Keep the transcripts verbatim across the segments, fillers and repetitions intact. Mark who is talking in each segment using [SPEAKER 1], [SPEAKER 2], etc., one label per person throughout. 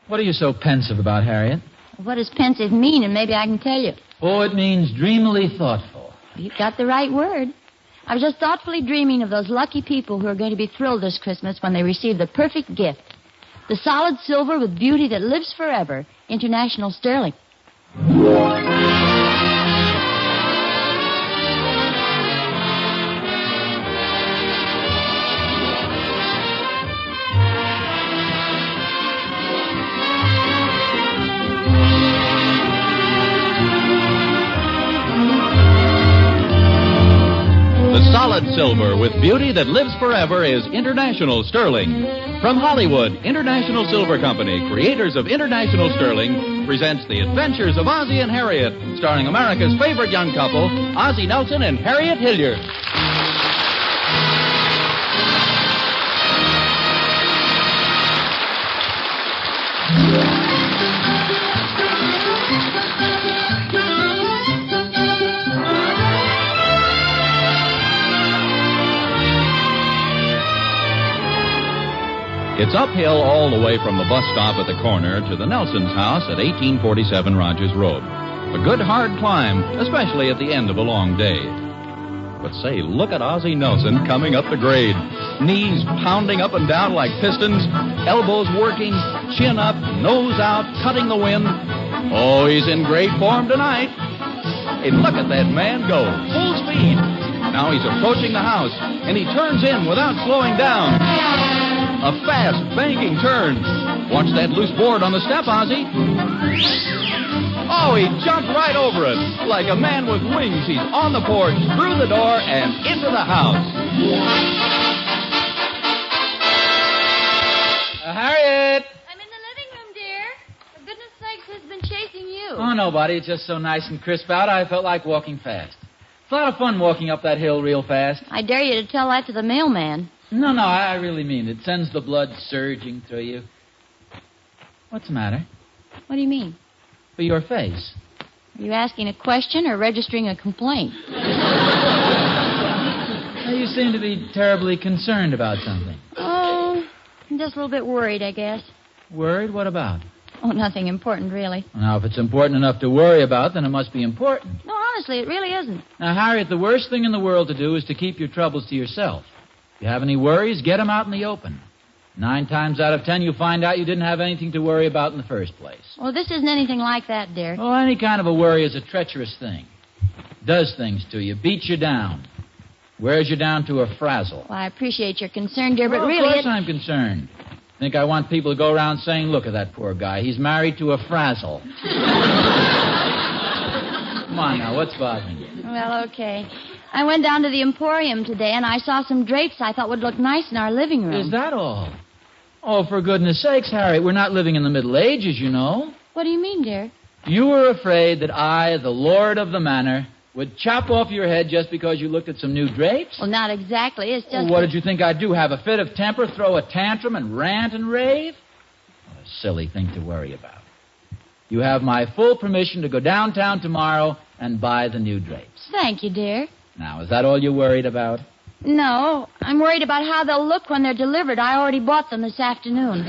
[SPEAKER 1] What are you so pensive about, Harriet?
[SPEAKER 2] What does pensive mean? And maybe I can tell you.
[SPEAKER 1] Oh, it means dreamily thoughtful.
[SPEAKER 2] You got the right word. I was just thoughtfully dreaming of those lucky people who are going to be thrilled this Christmas when they receive the perfect gift. The solid silver with beauty that lives forever. International Sterling.
[SPEAKER 3] Solid silver with beauty that lives forever is International Sterling. From Hollywood, International Silver Company, creators of International Sterling, presents The Adventures of Ozzie and Harriet, starring America's favorite young couple, Ozzie Nelson and Harriet Hilliard. It's uphill all the way from the bus stop at the corner to the Nelson's house at eighteen forty-seven Rogers Road. A good hard climb, especially at the end of a long day. But say, look at Ozzie Nelson coming up the grade. Knees pounding up and down like pistons, elbows working, chin up, nose out, cutting the wind. Oh, he's in great form tonight. Hey, look at that man go, full speed. Now he's approaching the house, and he turns in without slowing down. A fast, banking turn. Watch that loose board on the step, Ozzie. Oh, he jumped right over it. Like a man with wings, he's on the porch, through the door, and into the house.
[SPEAKER 1] Uh, Harriet!
[SPEAKER 2] I'm in the living room, dear. For goodness sakes, who's been chasing you?
[SPEAKER 1] Oh, nobody. It's just so nice and crisp out, I felt like walking fast. It's a lot of fun walking up that hill real fast.
[SPEAKER 2] I dare you to tell that to the mailman.
[SPEAKER 1] No, no, I really mean it. It sends the blood surging through you. What's the matter?
[SPEAKER 2] What do you mean?
[SPEAKER 1] For your face.
[SPEAKER 2] Are you asking a question or registering a complaint?
[SPEAKER 1] Well, you seem to be terribly concerned about something.
[SPEAKER 2] Oh, I'm just a little bit worried, I guess.
[SPEAKER 1] Worried? What about?
[SPEAKER 2] Oh, nothing important, really.
[SPEAKER 1] Now, if it's important enough to worry about, then it must be important.
[SPEAKER 2] No, honestly, it really isn't.
[SPEAKER 1] Now, Harriet, the worst thing in the world to do is to keep your troubles to yourself. If you have any worries, get them out in the open. Nine times out of ten, you find out you didn't have anything to worry about in the first place.
[SPEAKER 2] Well, this isn't anything like that, dear.
[SPEAKER 1] Oh, any kind of a worry is a treacherous thing. Does things to you, beats you down, wears you down to a frazzle.
[SPEAKER 2] Well, I appreciate your concern, dear, but
[SPEAKER 1] well,
[SPEAKER 2] really...
[SPEAKER 1] Of course
[SPEAKER 2] it...
[SPEAKER 1] I'm concerned. Think I want people to go around saying, look at that poor guy. He's married to a frazzle. Come on now, what's bothering you?
[SPEAKER 2] Well, okay. I went down to the Emporium today, and I saw some drapes I thought would look nice in our living room.
[SPEAKER 1] Is that all? Oh, for goodness sakes, Harriet, we're not living in the Middle Ages, you know.
[SPEAKER 2] What do you mean, dear?
[SPEAKER 1] You were afraid that I, the lord of the manor, would chop off your head just because you looked at some new drapes?
[SPEAKER 2] Well, not exactly. It's just...
[SPEAKER 1] Well, what did you think I'd do, have a fit of temper, throw a tantrum, and rant and rave? What a silly thing to worry about. You have my full permission to go downtown tomorrow and buy the new drapes.
[SPEAKER 2] Thank you, dear.
[SPEAKER 1] Now, is that all you're worried about?
[SPEAKER 2] No, I'm worried about how they'll look when they're delivered. I already bought them this afternoon.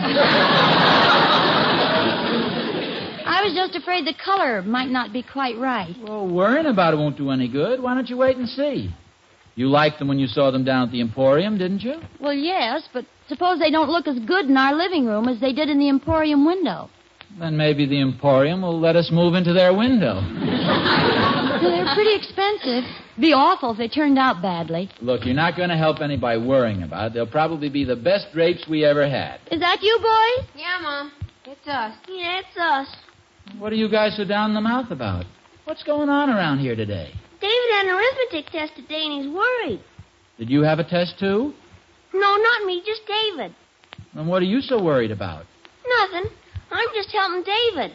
[SPEAKER 2] I was just afraid the color might not be quite right.
[SPEAKER 1] Well, worrying about it won't do any good. Why don't you wait and see? You liked them when you saw them down at the Emporium, didn't you?
[SPEAKER 2] Well, yes, but suppose they don't look as good in our living room as they did in the Emporium window.
[SPEAKER 1] Then maybe the Emporium will let us move into their window.
[SPEAKER 2] Well, they're pretty expensive. It'd be awful if they turned out badly.
[SPEAKER 1] Look, you're not going to help any by worrying about it. They'll probably be the best drapes we ever had.
[SPEAKER 2] Is that you, boys?
[SPEAKER 4] Yeah, Mom. It's us.
[SPEAKER 2] Yeah, it's us.
[SPEAKER 1] What are you guys so down in the mouth about? What's going on around here today?
[SPEAKER 5] David had an arithmetic test today, and he's worried.
[SPEAKER 1] Did you have a test, too?
[SPEAKER 5] No, not me, just David.
[SPEAKER 1] Then what are you so worried about?
[SPEAKER 5] Nothing. I'm just helping David.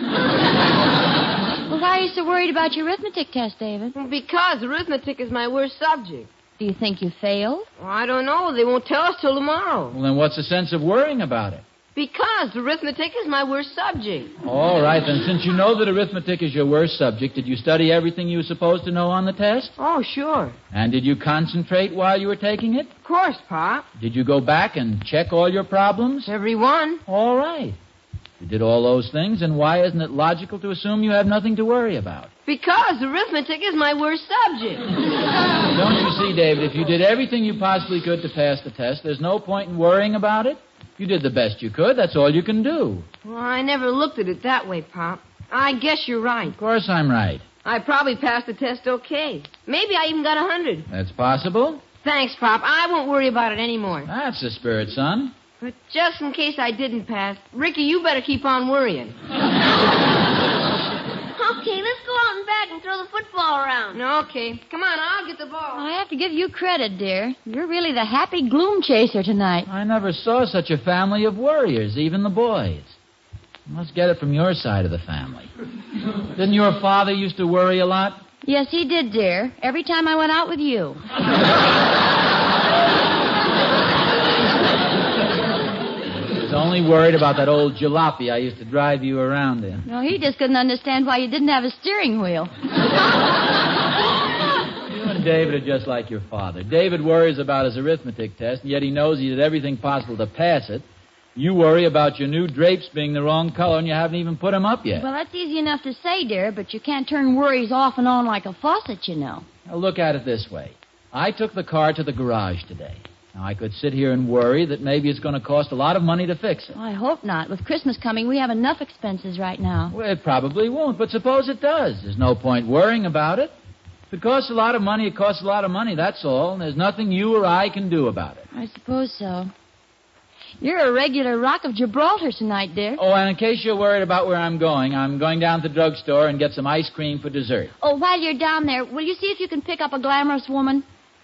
[SPEAKER 2] Well, why are you so worried about your arithmetic test, David?
[SPEAKER 4] Well, because arithmetic is my worst subject.
[SPEAKER 2] Do you think you failed?
[SPEAKER 4] Well, I don't know. They won't tell us till tomorrow.
[SPEAKER 1] Well, then what's the sense of worrying about it?
[SPEAKER 4] Because arithmetic is my worst subject.
[SPEAKER 1] All right, then. Since you know that arithmetic is your worst subject, did you study everything you were supposed to know on the test?
[SPEAKER 4] Oh, sure.
[SPEAKER 1] And did you concentrate while you were taking it?
[SPEAKER 4] Of course, Pop.
[SPEAKER 1] Did you go back and check all your problems?
[SPEAKER 4] Every one.
[SPEAKER 1] All right. You did all those things, and why isn't it logical to assume you have nothing to worry about?
[SPEAKER 4] Because arithmetic is my worst subject.
[SPEAKER 1] Don't you see, David, if you did everything you possibly could to pass the test, there's no point in worrying about it. You did the best you could. That's all you can do.
[SPEAKER 4] Well, I never looked at it that way, Pop. I guess you're right.
[SPEAKER 1] Of course I'm right.
[SPEAKER 4] I probably passed the test okay. Maybe I even got a hundred.
[SPEAKER 1] That's possible.
[SPEAKER 4] Thanks, Pop. I won't worry about it anymore.
[SPEAKER 1] That's the spirit, son.
[SPEAKER 4] But just in case I didn't pass, Ricky, you better keep on worrying.
[SPEAKER 5] Okay, let's go out and back and throw the football around.
[SPEAKER 4] Okay. Come on, I'll get the ball.
[SPEAKER 2] I have to give you credit, dear. You're really the happy gloom chaser tonight.
[SPEAKER 1] I never saw such a family of worriers, even the boys. You must get it from your side of the family. Didn't your father used to worry a lot?
[SPEAKER 2] Yes, he did, dear. Every time I went out with you.
[SPEAKER 1] He was only worried about that old jalopy I used to drive you around in.
[SPEAKER 2] No, he just couldn't understand why you didn't have a steering wheel.
[SPEAKER 1] You and David are just like your father. David worries about his arithmetic test, and yet he knows he did everything possible to pass it. You worry about your new drapes being the wrong color, and you haven't even put them up yet.
[SPEAKER 2] Well, that's easy enough to say, dear, but you can't turn worries off and on like a faucet, you know.
[SPEAKER 1] Now, look at it this way. I took the car to the garage today. Now, I could sit here and worry that maybe it's going to cost a lot of money to fix it.
[SPEAKER 2] Well, I hope not. With Christmas coming, we have enough expenses right now.
[SPEAKER 1] Well, it probably won't, but suppose it does. There's no point worrying about it. If it costs a lot of money, it costs a lot of money, that's all, and there's nothing you or I can do about it.
[SPEAKER 2] I suppose so. You're a regular Rock of Gibraltar tonight, dear.
[SPEAKER 1] Oh, and in case you're worried about where I'm going, I'm going down to the drugstore and get some ice cream for dessert.
[SPEAKER 2] Oh, while you're down there, will you see if you can pick up a glamorous woman?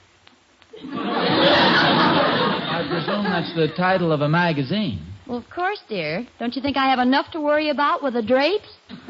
[SPEAKER 1] I presume that's the title of a magazine.
[SPEAKER 2] Well, of course, dear. Don't you think I have enough to worry about with the drapes?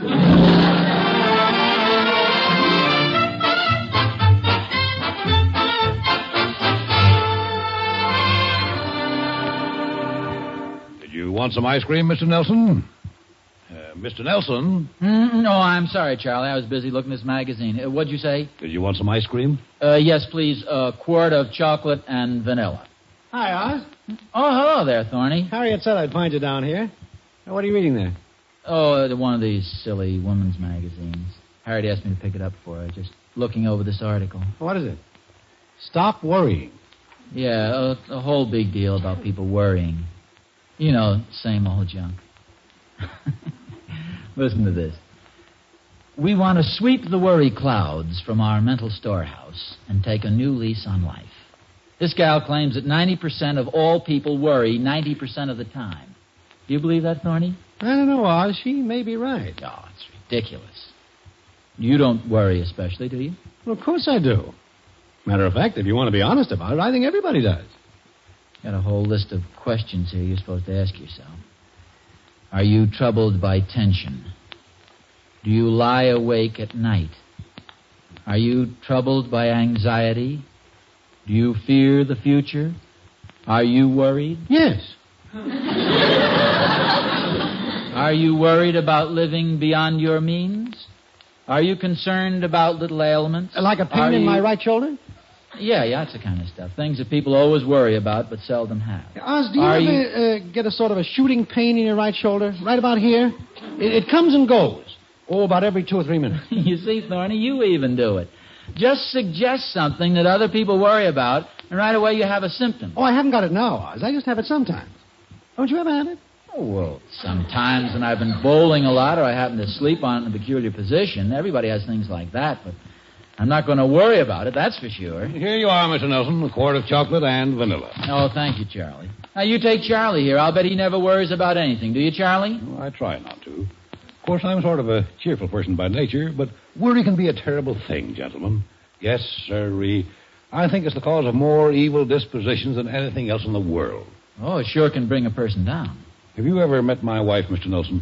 [SPEAKER 6] You want some ice cream, Mister Nelson? Uh, Mister Nelson?
[SPEAKER 1] Mm, no, I'm sorry, Charlie. I was busy looking at this magazine. Uh, what'd you say?
[SPEAKER 6] Did you want some ice cream?
[SPEAKER 1] Uh, yes, please. A quart of chocolate and vanilla.
[SPEAKER 7] Hi, Oz.
[SPEAKER 1] Oh, hello there, Thorny.
[SPEAKER 7] Harriet said I'd find you down here. Now, what are you reading there?
[SPEAKER 1] Oh, uh, one of these silly women's magazines. Harriet asked me to pick it up for her. Just looking over this article.
[SPEAKER 7] What is it? Stop worrying.
[SPEAKER 1] Yeah, a, a whole big deal about people worrying. You know, same old junk. Listen to this. We want to sweep the worry clouds from our mental storehouse and take a new lease on life. This gal claims that ninety percent of all people worry ninety percent of the time. Do you believe that, Thorny?
[SPEAKER 7] I don't know, Oz. She may be right.
[SPEAKER 1] Oh, it's ridiculous. You don't worry especially, do you?
[SPEAKER 7] Well, of course I do. Matter of fact, if you want to be honest about it, I think everybody does.
[SPEAKER 1] Got a whole list of questions here you're supposed to ask yourself. Are you troubled by tension? Do you lie awake at night? Are you troubled by anxiety? Do you fear the future? Are you worried?
[SPEAKER 7] Yes.
[SPEAKER 1] Are you worried about living beyond your means? Are you concerned about little ailments?
[SPEAKER 7] Like a pain
[SPEAKER 1] Are
[SPEAKER 7] in
[SPEAKER 1] you...
[SPEAKER 7] my right shoulder?
[SPEAKER 1] Yeah, yeah, that's the kind of stuff. Things that people always worry about but seldom have.
[SPEAKER 7] Oz, do you
[SPEAKER 1] Are
[SPEAKER 7] ever
[SPEAKER 1] you...
[SPEAKER 7] Uh, get a sort of a shooting pain in your right shoulder? Right about here? It, it comes and goes. Oh, about every two or three minutes.
[SPEAKER 1] You see, Thorny, you even do it. Just suggest something that other people worry about, and right away you have a symptom.
[SPEAKER 7] Oh, I haven't got it now, Oz. I just have it sometimes. Don't you ever have it?
[SPEAKER 1] Oh, well, sometimes when I've been bowling a lot or I happen to sleep on in a peculiar position, everybody has things like that, but I'm not going to worry about it, that's for sure.
[SPEAKER 6] Here you are, Mister Nelson, a quart of chocolate and vanilla.
[SPEAKER 1] Oh, thank you, Charlie. Now, you take Charlie here. I'll bet he never worries about anything. Do you, Charlie?
[SPEAKER 6] Oh, I try not to. Of course, I'm sort of a cheerful person by nature, but worry can be a terrible thing, gentlemen. Yes, sirree. I think it's the cause of more evil dispositions than anything else in the world.
[SPEAKER 1] Oh, it sure can bring a person down.
[SPEAKER 6] Have you ever met my wife, Mister Nelson?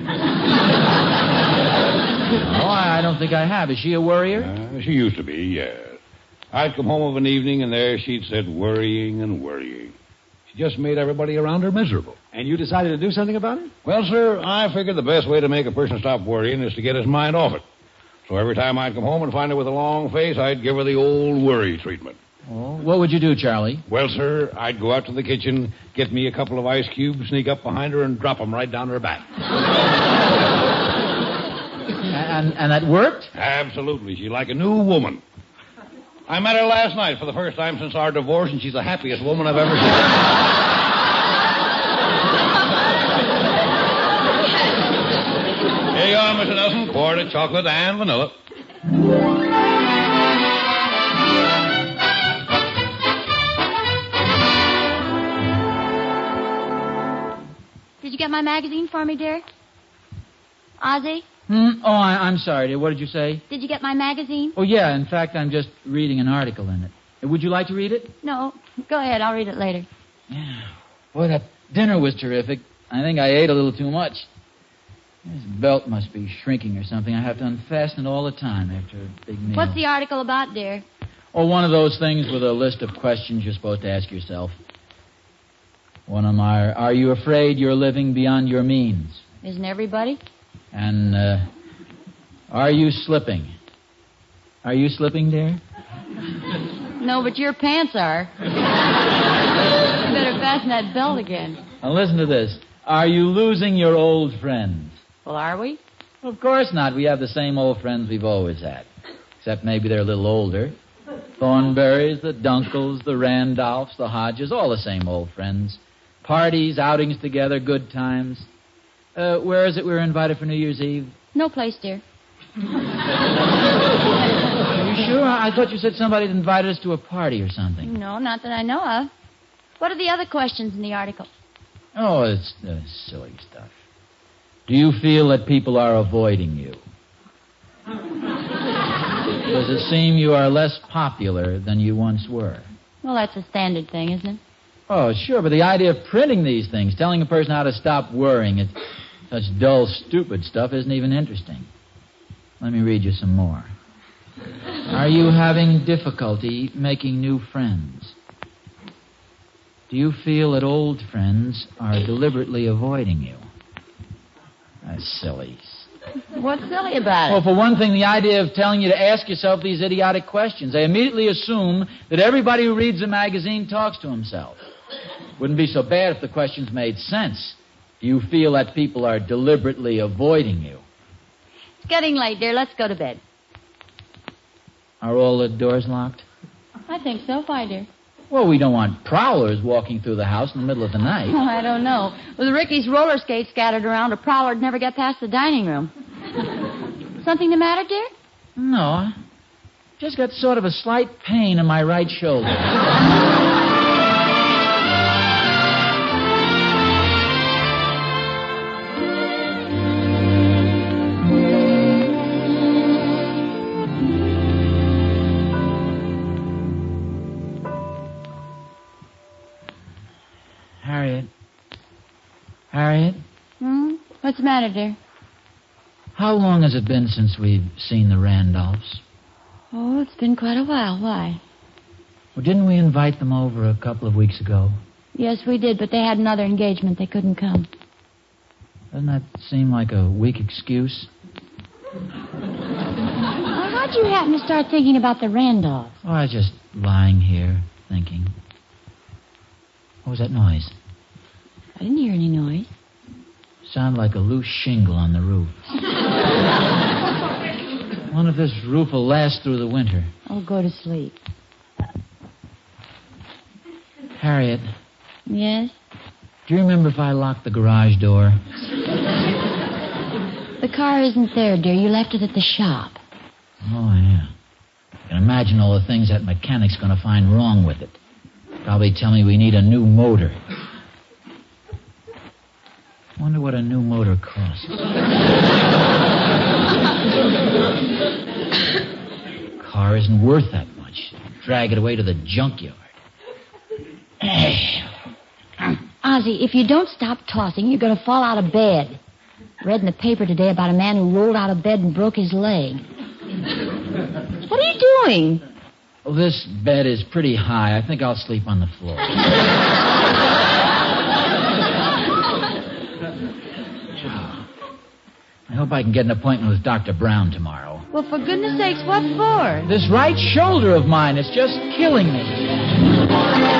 [SPEAKER 1] Oh, I don't think I have. Is she a worrier?
[SPEAKER 6] Uh, she used to be, yes. I'd come home of an evening, and there she'd sit worrying and worrying. She just made everybody around her miserable.
[SPEAKER 7] And you decided to do something about it?
[SPEAKER 6] Well, sir, I figured the best way to make a person stop worrying is to get his mind off it. So every time I'd come home and find her with a long face, I'd give her the old worry treatment.
[SPEAKER 1] Oh, what would you do, Charlie?
[SPEAKER 6] Well, sir, I'd go out to the kitchen, get me a couple of ice cubes, sneak up behind her, and drop them right down her back.
[SPEAKER 1] And, and that worked?
[SPEAKER 6] Absolutely. She's like a new woman. I met her last night for the first time since our divorce, and she's the happiest woman I've ever seen. Here you are, Mister Nelson. Quart of chocolate and vanilla.
[SPEAKER 2] Did you get my magazine for me, dear? Ozzie?
[SPEAKER 1] Hmm? Oh, I, I'm sorry, dear. What did you say?
[SPEAKER 2] Did you get my magazine?
[SPEAKER 1] Oh, yeah. In fact, I'm just reading an article in it. Would you like to read it?
[SPEAKER 2] No. Go ahead. I'll read it later.
[SPEAKER 1] Yeah. Boy, that dinner was terrific. I think I ate a little too much. This belt must be shrinking or something. I have to unfasten it all the time after a big meal.
[SPEAKER 2] What's the article about, dear?
[SPEAKER 1] Oh, one of those things with a list of questions you're supposed to ask yourself. One of them are, are you afraid you're living beyond your means?
[SPEAKER 2] Isn't everybody?
[SPEAKER 1] And, uh, are you slipping? Are you slipping, dear?
[SPEAKER 2] No, but your pants are. You better fasten that belt again.
[SPEAKER 1] Now listen to this. Are you losing your old friends?
[SPEAKER 2] Well, are we?
[SPEAKER 1] Well, of course not. We have the same old friends we've always had. Except maybe they're a little older. Thornberrys, the Dunkels, the Randolphs, the Hodges, all the same old friends. Parties, outings together, good times. Uh, where is it we were invited for New Year's Eve?
[SPEAKER 2] No place, dear.
[SPEAKER 1] Are you sure? I thought you said somebody had invited us to a party or something.
[SPEAKER 2] No, not that I know of. What are the other questions in the article?
[SPEAKER 1] Oh, it's uh, silly stuff. Do you feel that people are avoiding you? Does it seem you are less popular than you once were?
[SPEAKER 2] Well, that's a standard thing, isn't it?
[SPEAKER 1] Oh, sure, but the idea of printing these things, telling a person how to stop worrying, it's such dull, stupid stuff isn't even interesting. Let me read you some more. Are you having difficulty making new friends? Do you feel that old friends are deliberately avoiding you? That's silly.
[SPEAKER 2] What's silly about it?
[SPEAKER 1] Well, for one thing, the idea of telling you to ask yourself these idiotic questions. They immediately assume that everybody who reads a magazine talks to himself. Wouldn't be so bad if the questions made sense. Do you feel that people are deliberately avoiding you?
[SPEAKER 2] It's getting late, dear. Let's go to bed.
[SPEAKER 1] Are all the doors locked?
[SPEAKER 2] I think so. Why, dear?
[SPEAKER 1] Well, we don't want prowlers walking through the house in the middle of the night.
[SPEAKER 2] Oh, I don't know. With Ricky's roller skates scattered around, a prowler'd never get past the dining room. Something the matter, dear?
[SPEAKER 1] No. Just got sort of a slight pain in my right shoulder. Harriet. Harriet?
[SPEAKER 2] Hmm? What's the matter, dear?
[SPEAKER 1] How long has it been since we've seen the Randolphs?
[SPEAKER 2] Oh, it's been quite a while. Why?
[SPEAKER 1] Well, didn't we invite them over a couple of weeks ago?
[SPEAKER 2] Yes, we did, but they had another engagement. They couldn't come.
[SPEAKER 1] Doesn't that seem like a weak excuse?
[SPEAKER 2] Well, how'd you happen to start thinking about the Randolphs?
[SPEAKER 1] Oh, I was just lying here, thinking. What was that noise?
[SPEAKER 2] I didn't hear any noise.
[SPEAKER 1] Sounded like a loose shingle on the roof. I wonder if this roof will last through the winter.
[SPEAKER 2] Oh, go to sleep.
[SPEAKER 1] Harriet.
[SPEAKER 2] Yes?
[SPEAKER 1] Do you remember if I locked the garage door?
[SPEAKER 2] The car isn't there, dear. You left it at the shop.
[SPEAKER 1] Oh, yeah. I can imagine all the things that mechanic's going to find wrong with it. Probably tell me we need a new motor. Wonder what a new motor costs. Car isn't worth that much. Drag it away to the junkyard.
[SPEAKER 2] Ozzie, if you don't stop tossing, you're going to fall out of bed. Read in the paper today about a man who rolled out of bed and broke his leg. What are you doing?
[SPEAKER 1] Well, this bed is pretty high. I think I'll sleep on the floor. I hope I can get an appointment with Doctor Brown tomorrow.
[SPEAKER 2] Well, Well, for goodness sakes, what for?
[SPEAKER 1] This right shoulder of mine is just killing me.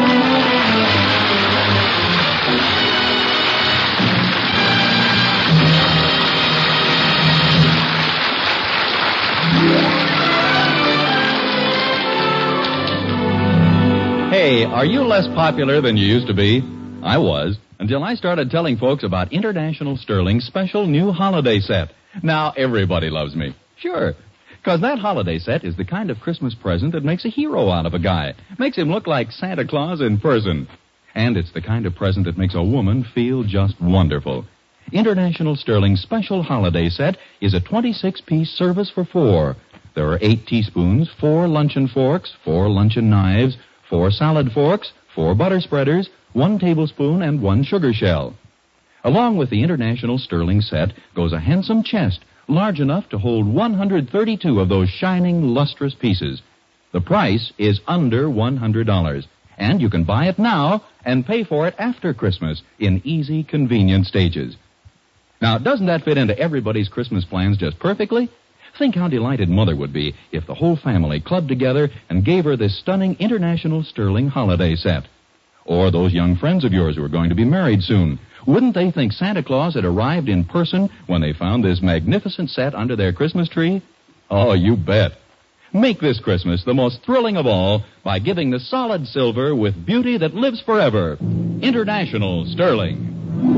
[SPEAKER 3] Hey, are you less popular than you used to be? I was, until I started telling folks about International Sterling's special new holiday set. Now everybody loves me. Sure. Because that holiday set is the kind of Christmas present that makes a hero out of a guy. Makes him look like Santa Claus in person. And it's the kind of present that makes a woman feel just wonderful. International Sterling's special holiday set is a twenty-six piece service for four. There are eight teaspoons, four luncheon forks, four luncheon knives, four salad forks, four butter spreaders, one tablespoon, and one sugar shell. Along with the International Sterling set goes a handsome chest, large enough to hold one hundred thirty-two of those shining, lustrous pieces. The price is under one hundred dollars, and you can buy it now and pay for it after Christmas in easy, convenient stages. Now, doesn't that fit into everybody's Christmas plans just perfectly? Think how delighted Mother would be if the whole family clubbed together and gave her this stunning International Sterling holiday set. Or those young friends of yours who are going to be married soon. Wouldn't they think Santa Claus had arrived in person when they found this magnificent set under their Christmas tree? Oh, you bet. Make this Christmas the most thrilling of all by giving the solid silver with beauty that lives forever. International Sterling.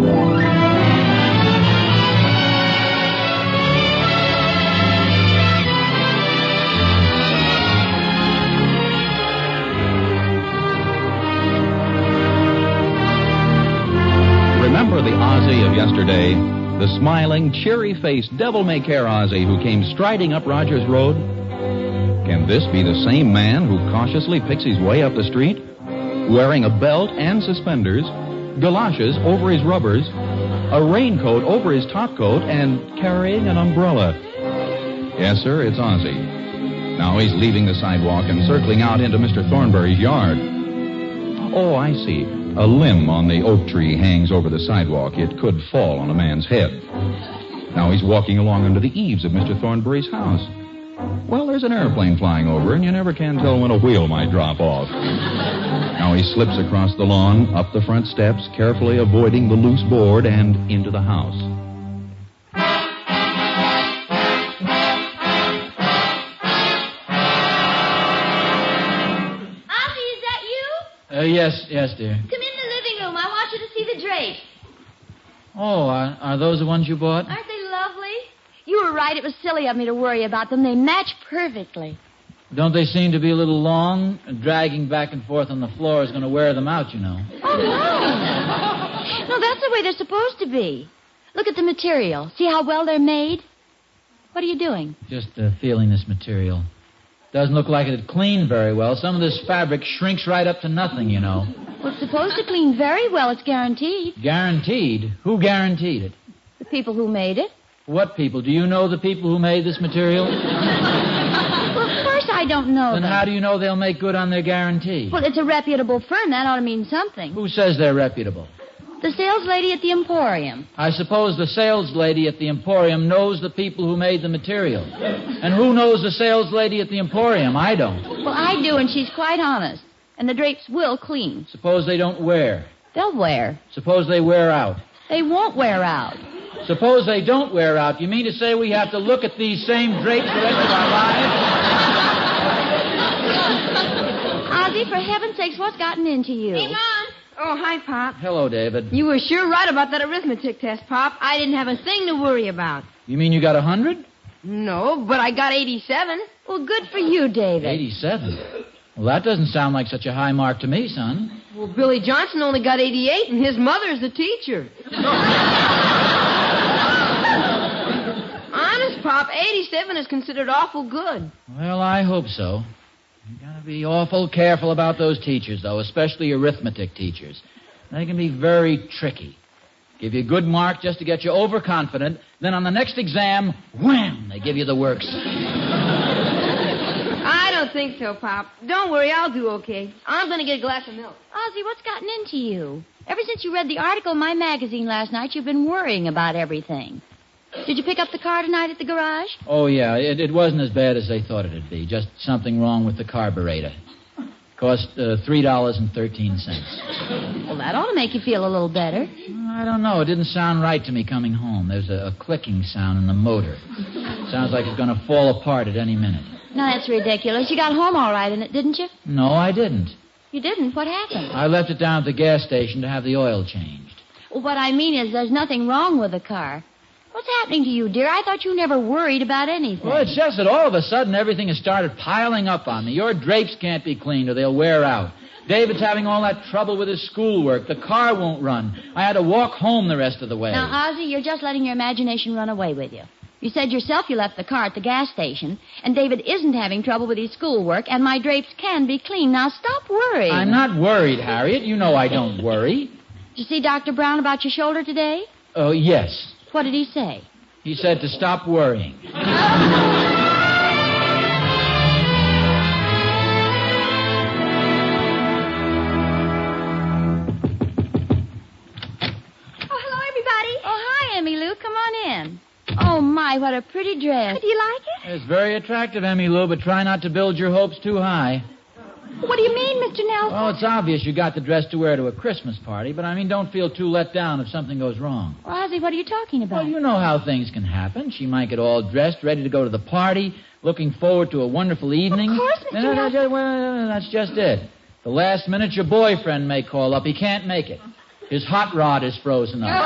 [SPEAKER 3] Remember the Ozzie of yesterday? The smiling, cheery-faced, devil-may-care Ozzie who came striding up Rogers Road? Can this be the same man who cautiously picks his way up the street, wearing a belt and suspenders, galoshes over his rubbers, a raincoat over his topcoat, and carrying an umbrella? Yes, sir, it's Ozzie. Now he's leaving the sidewalk and circling out into Mister Thornberry's yard. Oh, I see. A limb on the oak tree hangs over the sidewalk. It could fall on a man's head. Now he's walking along under the eaves of Mister Thornberry's house. Well, there's an airplane flying over, and you never can tell when a wheel might drop off. Now he slips across the lawn, up the front steps, carefully avoiding the loose board, and into the house.
[SPEAKER 1] Uh, yes, yes, dear.
[SPEAKER 5] Come in the living room. I want you to see the drapes.
[SPEAKER 1] Oh, are, are those the ones you bought?
[SPEAKER 5] Aren't they lovely?
[SPEAKER 2] You were right. It was silly of me to worry about them. They match perfectly.
[SPEAKER 1] Don't they seem to be a little long? Dragging back and forth on the floor is going to wear them out, you know.
[SPEAKER 2] Oh, no. No, that's the way they're supposed to be. Look at the material. See how well they're made? What are you doing?
[SPEAKER 1] Just uh, feeling this material. Doesn't look like it'd clean very well. Some of this fabric shrinks right up to nothing, you know.
[SPEAKER 2] Well, it's supposed to clean very well. It's guaranteed.
[SPEAKER 1] Guaranteed? Who guaranteed it?
[SPEAKER 2] The people who made it.
[SPEAKER 1] What people? Do you know the people who made this material?
[SPEAKER 2] Well, of course I don't know
[SPEAKER 1] Then
[SPEAKER 2] them.
[SPEAKER 1] how do you know they'll make good on their guarantee?
[SPEAKER 2] Well, it's a reputable firm. That ought to mean something.
[SPEAKER 1] Who says they're reputable?
[SPEAKER 2] The sales lady at the Emporium.
[SPEAKER 1] I suppose the sales lady at the Emporium knows the people who made the material. And who knows the sales lady at the Emporium? I don't.
[SPEAKER 2] Well, I do, and she's quite honest. And the drapes will clean.
[SPEAKER 1] Suppose they don't wear.
[SPEAKER 2] They'll wear.
[SPEAKER 1] Suppose they wear out.
[SPEAKER 2] They won't wear out.
[SPEAKER 1] Suppose they don't wear out. You mean to say we have to look at these same drapes the rest of our lives?
[SPEAKER 2] Ozzie, for heaven's sakes, what's gotten into you?
[SPEAKER 5] Hey, Mom.
[SPEAKER 4] Oh, hi, Pop.
[SPEAKER 1] Hello, David.
[SPEAKER 4] You were sure right about that arithmetic test, Pop. I didn't have a thing to worry about.
[SPEAKER 1] You mean you got a hundred?
[SPEAKER 4] No, but I got eighty-seven.
[SPEAKER 2] Well, good for you, David.
[SPEAKER 1] Eighty-seven. Well, that doesn't sound like such a high mark to me, son.
[SPEAKER 4] Well, Billy Johnson only got eighty-eight, and his mother's the teacher. Honest, Pop, eighty-seven is considered awful good.
[SPEAKER 1] Well, I hope so. You gotta be awful careful about those teachers, though, especially arithmetic teachers. They can be very tricky. Give you a good mark just to get you overconfident. Then on the next exam, wham, they give you the works.
[SPEAKER 4] I don't think so, Pop. Don't worry, I'll do okay. I'm going to get a glass of milk.
[SPEAKER 2] Ozzie, what's gotten into you? Ever since you read the article in my magazine last night, you've been worrying about everything. Did you pick up the car tonight at the garage?
[SPEAKER 1] Oh, yeah. It, it wasn't as bad as they thought it'd be. Just something wrong with the carburetor. Cost uh, three dollars and thirteen cents.
[SPEAKER 2] Well, that ought to make you feel a little better.
[SPEAKER 1] I don't know. It didn't sound right to me coming home. There's a, a clicking sound in the motor. Sounds like it's going to fall apart at any minute.
[SPEAKER 2] No, that's ridiculous. You got home all right in it, didn't you?
[SPEAKER 1] No, I didn't.
[SPEAKER 2] You didn't? What happened?
[SPEAKER 1] I left it down at the gas station to have the oil changed.
[SPEAKER 2] Well, what I mean is there's nothing wrong with the car. What's happening to you, dear? I thought you never worried about anything.
[SPEAKER 1] Well, it's just that all of a sudden everything has started piling up on me. Your drapes can't be cleaned or they'll wear out. David's having all that trouble with his schoolwork. The car won't run. I had to walk home the rest of the way.
[SPEAKER 2] Now, Ozzie, you're just letting your imagination run away with you. You said yourself you left the car at the gas station, and David isn't having trouble with his schoolwork, and my drapes can be cleaned. Now, stop worrying.
[SPEAKER 1] I'm not worried, Harriet. You know I don't worry.
[SPEAKER 2] Did you see Doctor Brown about your shoulder today?
[SPEAKER 1] Oh, yes.
[SPEAKER 2] What did he say?
[SPEAKER 1] He said to stop worrying.
[SPEAKER 4] Oh, hello, everybody.
[SPEAKER 2] Oh, hi, Emmy Lou. Come on in. Oh, my, what a pretty dress.
[SPEAKER 4] Do you like it?
[SPEAKER 1] It's very attractive, Emmy Lou, but try not to build your hopes too high.
[SPEAKER 4] What do you mean, Mister Nelson?
[SPEAKER 1] Well, it's obvious you got the dress to wear to a Christmas party, but I mean, don't feel too let down if something goes wrong.
[SPEAKER 2] Well, Ozzie, what are you talking about?
[SPEAKER 1] Well, you know how things can happen. She might get all dressed, ready to go to the party, looking forward to a wonderful evening.
[SPEAKER 4] Of course, Mister
[SPEAKER 1] No, no, no,
[SPEAKER 4] Nelson.
[SPEAKER 1] just- well, that's just it. The last minute, your boyfriend may call up. He can't make it. His hot rod is frozen up.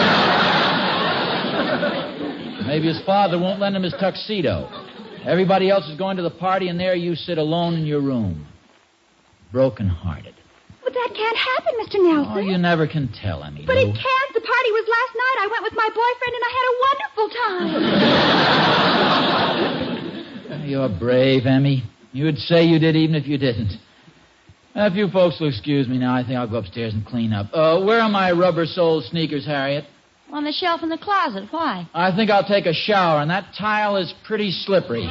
[SPEAKER 1] Maybe his father won't lend him his tuxedo. Everybody else is going to the party, and there you sit alone in your room. Broken-hearted.
[SPEAKER 4] But that can't happen, Mister Nelson.
[SPEAKER 1] Oh, you never can tell, Emmy
[SPEAKER 4] But
[SPEAKER 1] Lou.
[SPEAKER 4] it can't. The party was last night. I went with my boyfriend, and I had a wonderful time.
[SPEAKER 1] You're brave, Emmy. You'd say you did even if you didn't. If you folks will excuse me now, I think I'll go upstairs and clean up. Uh, where are my rubber-soled sneakers, Harriet?
[SPEAKER 2] On the shelf in the closet. Why?
[SPEAKER 1] I think I'll take a shower, and that tile is pretty slippery.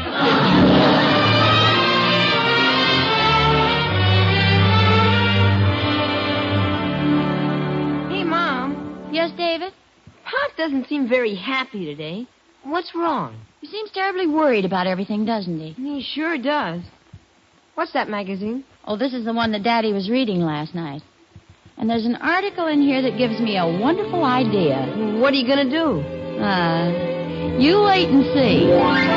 [SPEAKER 4] Hey, Mom.
[SPEAKER 2] Yes, David?
[SPEAKER 4] Pop doesn't seem very happy today. What's wrong?
[SPEAKER 2] He seems terribly worried about everything, doesn't he?
[SPEAKER 4] He sure does. What's that magazine?
[SPEAKER 2] Oh, this is the one that Daddy was reading last night. And there's an article in here that gives me a wonderful idea.
[SPEAKER 4] What are you going to do?
[SPEAKER 2] Uh, you wait and see.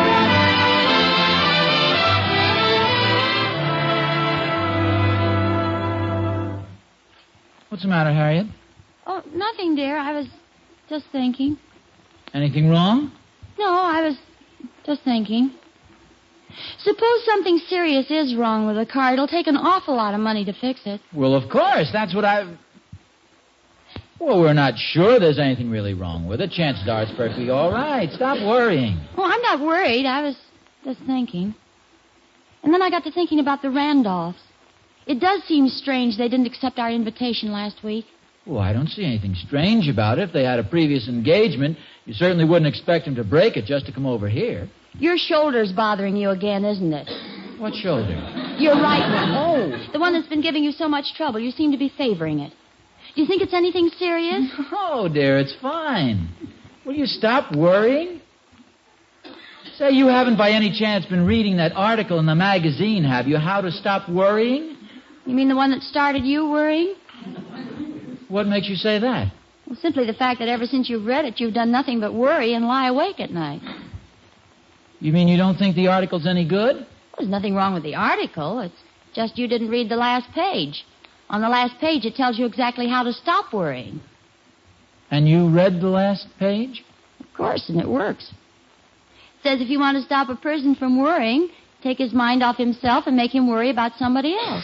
[SPEAKER 1] What's the matter, Harriet?
[SPEAKER 2] Oh, nothing, dear. I was just thinking.
[SPEAKER 1] Anything wrong?
[SPEAKER 2] No, I was just thinking. Suppose something serious is wrong with the car. It'll take an awful lot of money to fix it.
[SPEAKER 1] Well, of course. That's what I... Well, we're not sure there's anything really wrong with it. Chances are it's perfectly all right. Stop worrying.
[SPEAKER 2] Oh, I'm not worried. I was just thinking. And then I got to thinking about the Randolphs. It does seem strange they didn't accept our invitation last week.
[SPEAKER 1] Well, I don't see anything strange about it. If they had a previous engagement, you certainly wouldn't expect them to break it just to come over here.
[SPEAKER 2] Your shoulder's bothering you again, isn't it?
[SPEAKER 1] What shoulder?
[SPEAKER 2] Your right one. Oh. The one that's been giving you so much trouble. You seem to be favoring it. Do you think it's anything serious?
[SPEAKER 1] Oh, dear, it's fine. Will you stop worrying? Say, you haven't by any chance been reading that article in the magazine, have you? How to Stop Worrying?
[SPEAKER 2] You mean the one that started you worrying?
[SPEAKER 1] What makes you say that?
[SPEAKER 2] Well, simply the fact that ever since you've read it, you've done nothing but worry and lie awake at night.
[SPEAKER 1] You mean you don't think the article's any good?
[SPEAKER 2] There's nothing wrong with the article. It's just you didn't read the last page. On the last page, it tells you exactly how to stop worrying.
[SPEAKER 1] And you read the last page?
[SPEAKER 2] Of course, and it works. It says if you want to stop a person from worrying, take his mind off himself and make him worry about somebody else.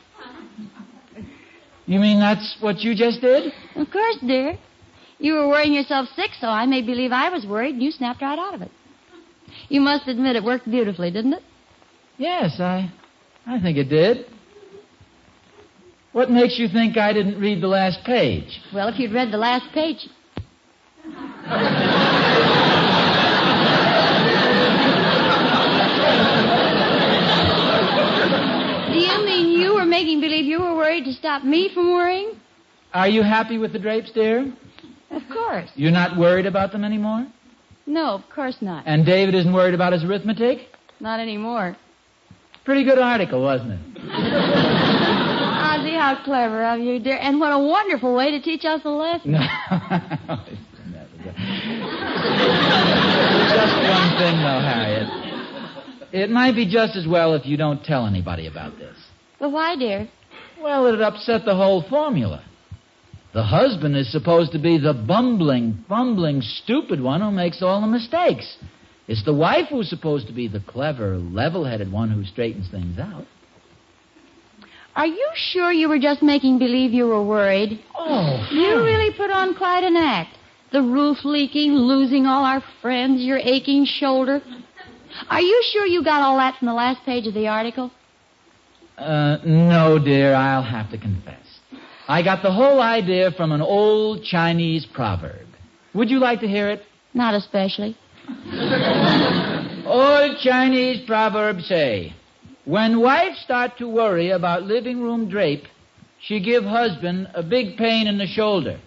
[SPEAKER 1] You mean that's what you just did?
[SPEAKER 2] Of course, dear. You were worrying yourself sick, so I made believe I was worried, and you snapped right out of it. You must admit it worked beautifully, didn't it?
[SPEAKER 1] Yes, I, I think it did. What makes you think I didn't read the last page?
[SPEAKER 2] Well, if you'd read the last page... Do you mean you were making believe you were worried to stop me from worrying?
[SPEAKER 1] Are you happy with the drapes, dear?
[SPEAKER 2] Of course.
[SPEAKER 1] You're not worried about them anymore?
[SPEAKER 2] No, of course not.
[SPEAKER 1] And David isn't worried about his arithmetic?
[SPEAKER 2] Not anymore.
[SPEAKER 1] Pretty good article, wasn't it?
[SPEAKER 2] Ozzie, how clever of you, dear. And what a wonderful way to teach us a lesson.
[SPEAKER 1] No. Just one thing, though, Harriet. It might be just as well if you don't tell anybody about this.
[SPEAKER 2] But why, dear?
[SPEAKER 1] Well, it'd upset the whole formula. The husband is supposed to be the bumbling, bumbling, stupid one who makes all the mistakes. It's the wife who's supposed to be the clever, level-headed one who straightens things out.
[SPEAKER 2] Are you sure you were just making believe you were worried?
[SPEAKER 1] Oh,
[SPEAKER 2] You really put on quite an act. The roof leaking, losing all our friends, your aching shoulder. Are you sure you got all that from the last page of the article?
[SPEAKER 1] Uh, no, dear, I'll have to confess. I got the whole idea from an old Chinese proverb. Would you like to hear it?
[SPEAKER 2] Not especially.
[SPEAKER 1] Old Chinese proverbs say, when wife start to worry about living room drape, she give husband a big pain in the shoulder.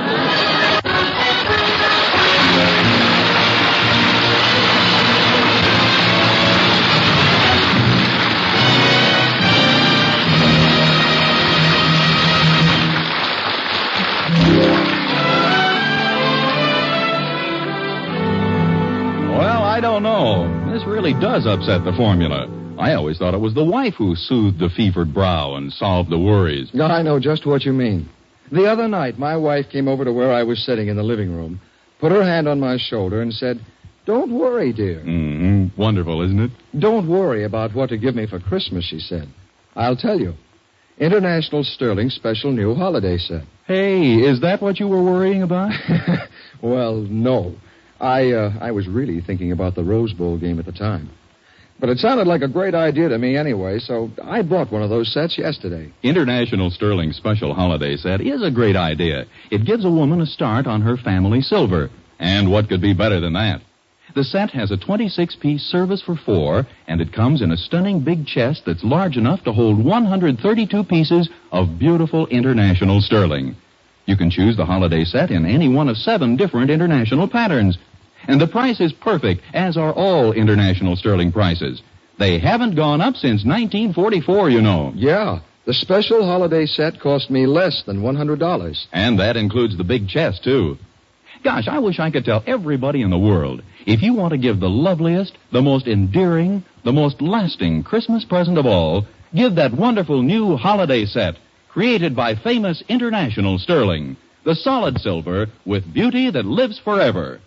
[SPEAKER 3] I don't know. This really does upset the formula. I always thought it was the wife who soothed the fevered brow and solved the worries.
[SPEAKER 8] No, I know just what you mean. The other night, my wife came over to where I was sitting in the living room, put her hand on my shoulder, and said, "Don't worry, dear."
[SPEAKER 3] Mm-hmm. Wonderful, isn't it?
[SPEAKER 8] "Don't worry about what to give me for Christmas," she said. "I'll tell you. International Sterling Special New Holiday Set."
[SPEAKER 3] Hey, is that what you were worrying about?
[SPEAKER 8] Well, no. I uh, I was really thinking about the Rose Bowl game at the time. But it sounded like a great idea to me anyway, so I bought one of those sets yesterday.
[SPEAKER 3] International Sterling Special Holiday Set is a great idea. It gives a woman a start on her family silver. And what could be better than that? The set has a twenty-six piece service for four, and it comes in a stunning big chest that's large enough to hold one hundred thirty-two pieces of beautiful international sterling. You can choose the holiday set in any one of seven different international patterns. And the price is perfect, as are all international sterling prices. They haven't gone up since nineteen forty-four, you know.
[SPEAKER 8] Yeah, the special holiday set cost me less than one hundred dollars.
[SPEAKER 3] And that includes the big chest, too. Gosh, I wish I could tell everybody in the world, if you want to give the loveliest, the most endearing, the most lasting Christmas present of all, give that wonderful new holiday set, created by famous international sterling, the solid silver with beauty that lives forever.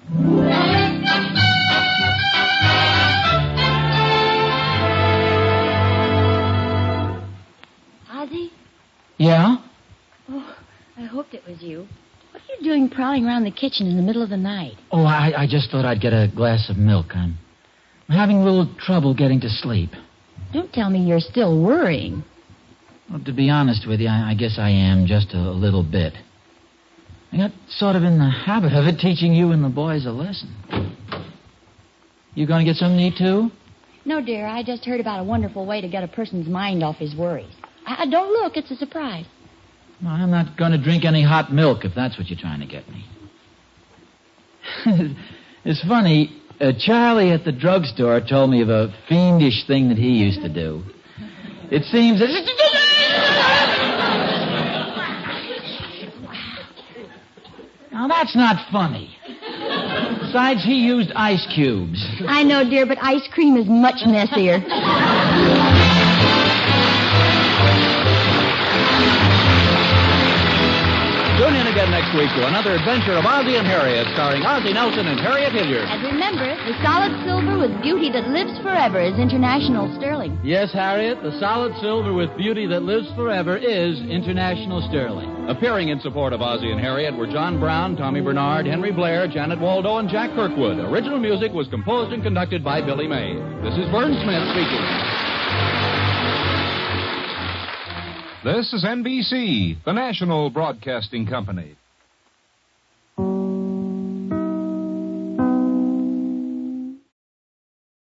[SPEAKER 2] Ozzie?
[SPEAKER 1] Yeah?
[SPEAKER 2] Oh, I hoped it was you. What are you doing prowling around the kitchen in the middle of the night?
[SPEAKER 1] Oh, I, I just thought I'd get a glass of milk. I'm, I'm having a little trouble getting to sleep.
[SPEAKER 2] Don't tell me you're still worrying.
[SPEAKER 1] Well, to be honest with you, I, I guess I am just a, a little bit. I got sort of in the habit of it, teaching you and the boys a lesson. You going to get something to eat, too?
[SPEAKER 2] No, dear, I just heard about a wonderful way to get a person's mind off his worries. I, I don't look, it's a surprise.
[SPEAKER 1] Well, I'm not going to drink any hot milk, if that's what you're trying to get me. It's funny, uh, Charlie at the drugstore told me of a fiendish thing that he used to do. It seems that... Now, that's not funny. Besides, he used ice cubes.
[SPEAKER 2] I know, dear, but ice cream is much messier.
[SPEAKER 3] Tune in again next week to another adventure of Ozzie and Harriet, starring Ozzie Nelson and Harriet Hilliard.
[SPEAKER 2] And remember, the solid silver with beauty that lives forever is International Sterling.
[SPEAKER 1] Yes, Harriet, the solid silver with beauty that lives forever is International Sterling.
[SPEAKER 3] Appearing in support of Ozzie and Harriet were John Brown, Tommy Bernard, Henry Blair, Janet Waldo, and Jack Kirkwood. Original music was composed and conducted by Billy May. This is Vern Smith speaking.
[SPEAKER 9] This is N B C, the national broadcasting company.